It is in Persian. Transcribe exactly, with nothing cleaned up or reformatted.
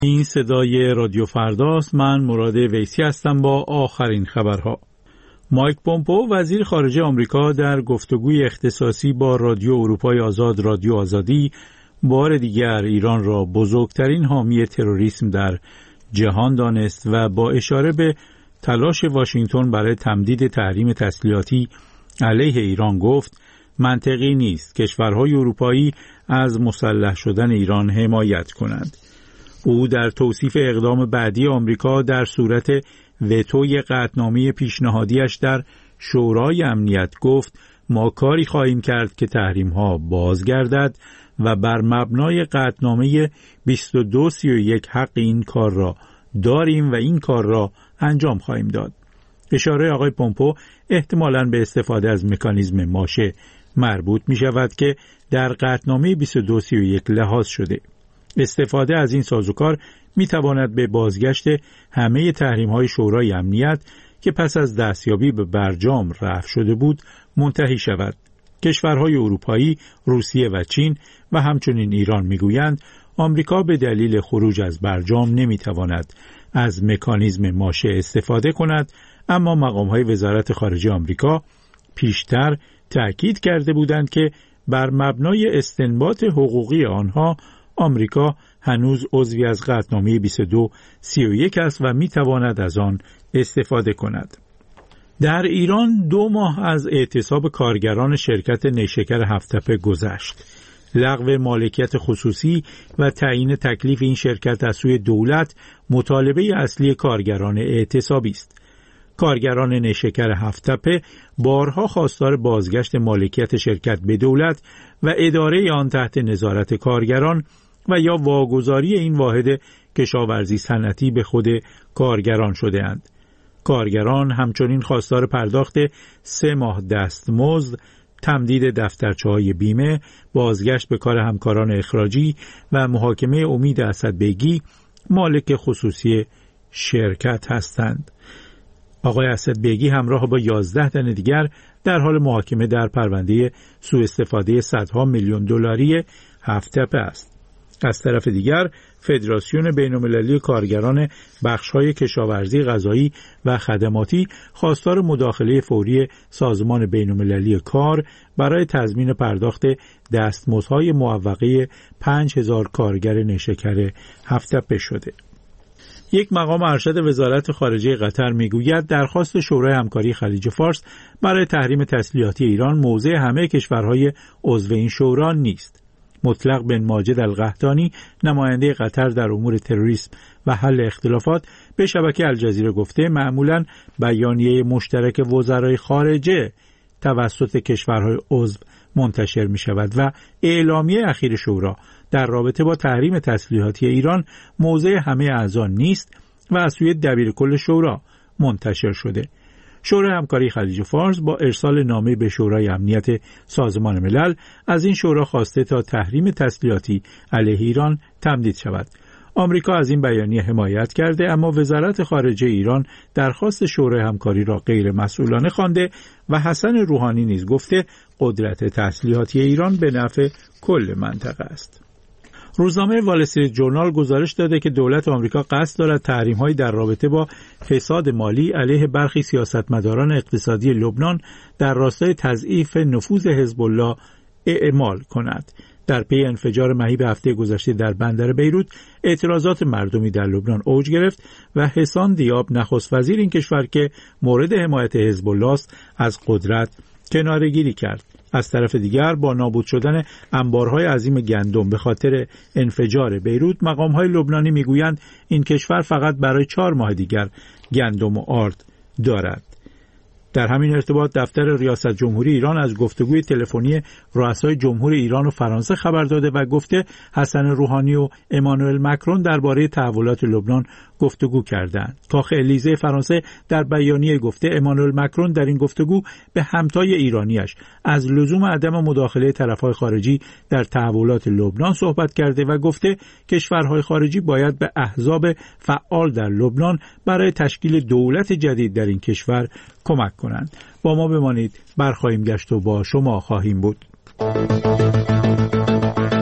این صدای رادیو فرداست. من مراد ویسی هستم با آخرین خبرها. مایک پومپئو وزیر خارجه آمریکا در گفتگوی اختصاصی با رادیو اروپای آزاد رادیو آزادی بار دیگر ایران را بزرگترین حامی تروریسم در جهان دانست و با اشاره به تلاش واشنگتن برای تمدید تحریم تسلیحاتی علیه ایران گفت منطقی نیست کشورهای اروپایی از مسلح شدن ایران حمایت کنند. او در توصیف اقدام بعدی آمریکا در صورت وتوی قطعنامه پیشنهادیش در شورای امنیت گفت ما کاری خواهیم کرد که تحریم‌ها بازگردد و بر مبنای قطعنامه بیست و دو سی و یک حق این کار را داریم و این کار را انجام خواهیم داد. اشاره آقای پومپئو احتمالاً به استفاده از مکانیزم ماشه مربوط می شود که در قطعنامه بیست و دو سی و یک لحاظ شده. استفاده از این سازوکار می تواند به بازگشت همه تحریم‌های شورای امنیت که پس از دستیابی به برجام رفع شده بود منتهی شود. کشورهای اروپایی، روسیه و چین و همچنین ایران میگویند آمریکا به دلیل خروج از برجام نمیتواند از مکانیزم ماشه استفاده کند، اما مقام‌های وزارت خارجه آمریکا پیشتر تأکید کرده بودند که بر مبنای استنباط حقوقی آنها آمریکا هنوز عضوی از قطعنامه بیست و دو سی و یک است و میتواند از آن استفاده کند. در ایران دو ماه از اعتصاب کارگران شرکت نیشکر هفت‌تپه گذشت. لغو مالکیت خصوصی و تعیین تکلیف این شرکت از سوی دولت مطالبه اصلی کارگران اعتصابی است. کارگران نیشکر هفت‌تپه بارها خواستار بازگشت مالکیت شرکت به دولت و اداره آن تحت نظارت کارگران و یا واگذاری این واحد کشاورزی صنعتی به خود کارگران شده‌اند. کارگران همچنین خواستار پرداخت سه ماه دستمزد، تمدید دفترچه‌های بیمه، بازگشت به کار همکاران اخراجی و محاکمه امید اسدبیگی مالک خصوصی شرکت هستند. آقای اسدبیگی همراه با یازده تن دیگر در حال محاکمه در پرونده سوء استفاده صدها میلیون دلاری هفت‌تپه است. از طرف دیگر فدراسیون بین‌المللی کارگران بخش‌های کشاورزی، غذایی و خدماتی خواستار مداخله فوری سازمان بین‌المللی کار برای تضمین پرداخت دستمزدهای معوقه پنج هزار کارگر نیشکر هفت‌تپه شده. یک مقام ارشد وزارت خارجه قطر میگوید درخواست شورای همکاری خلیج فارس برای تحریم تسلیحاتی ایران موضع همه کشورهای عضو این شورا نیست. مطلق بن ماجد القحطانی نماینده قطر در امور تروریسم و حل اختلافات به شبکه الجزیره گفته معمولاً بیانیه مشترک وزرای خارجه توسط کشورهای عضو منتشر می شود و اعلامیه اخیر شورا در رابطه با تحریم تسلیحاتی ایران موضع همه اعضا نیست و از سوی دبیرکل شورا منتشر شده. شورای همکاری خلیج فارس با ارسال نامه به شورای امنیت سازمان ملل از این شورا خواسته تا تحریم تسلیحاتی علیه ایران تمدید شود. آمریکا از این بیانیه حمایت کرده، اما وزارت خارجه ایران درخواست شورای همکاری را غیر مسئولانه خوانده و حسن روحانی نیز گفته قدرت تسلیحاتی ایران به نفع کل منطقه است. روزنامه وال استریت جورنال گزارش داده که دولت آمریکا قصد دارد تحریم‌هایی در رابطه با فساد مالی علیه برخی سیاستمداران اقتصادی لبنان در راستای تضعیف نفوذ حزب الله اعمال کند. در پی انفجار مهیب هفته گذشته در بندر بیروت، اعتراضات مردمی در لبنان اوج گرفت و حسان دیاب نخست وزیر این کشور که مورد حمایت حزب الله است از قدرت کناره‌گیری کرد. از طرف دیگر با نابود شدن انبارهای عظیم گندم به خاطر انفجار بیروت، مقام‌های لبنانی میگویند این کشور فقط برای چهار ماه دیگر گندم و آرد دارد. در همین ارتباط دفتر ریاست جمهوری ایران از گفتگوی تلفنی رؤسای جمهور ایران و فرانسه خبر داده و گفته حسن روحانی و امانوئل مکرون درباره تحولات لبنان گفتگو کردند. کاخ الیزه فرانسه در بیانیه گفته امانوئل مکرون در این گفتگو به همتای ایرانیش از لزوم عدم مداخله طرف‌های خارجی در تحولات لبنان صحبت کرده و گفته کشورهای خارجی باید به احزاب فعال در لبنان برای تشکیل دولت جدید در این کشور کمک کنند. با ما بمانید، برخواهیم گشت و با شما خواهیم بود.